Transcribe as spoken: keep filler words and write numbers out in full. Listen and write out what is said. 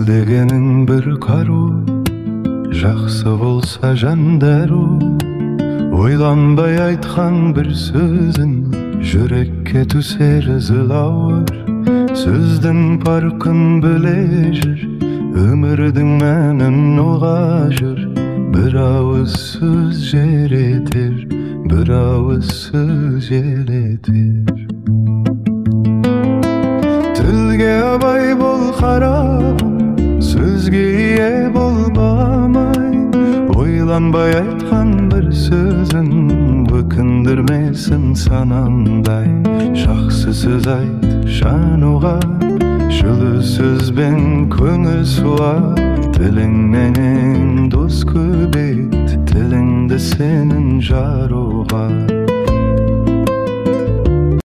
дегениң бір кару, жақсы болса жандару. Ойланбай айтқан бір сөзін жүрекке түсер зылауыр. Сөздің парқын біле жүр, өмірдің мәнін ұға жүр. Бір ауыз сөз жеретер, бір ауыз сөз жеретер. Тілге абай бол қарағым, сөзге ие болмамай. Ойланбай айтқан бір сөзін өкіндірмесін санаңдай. Жақсы сөз айт жануға, жылы сөзбен көңіл суа. Тіліңнен дос көбейт, тіліңді сенің жаруға.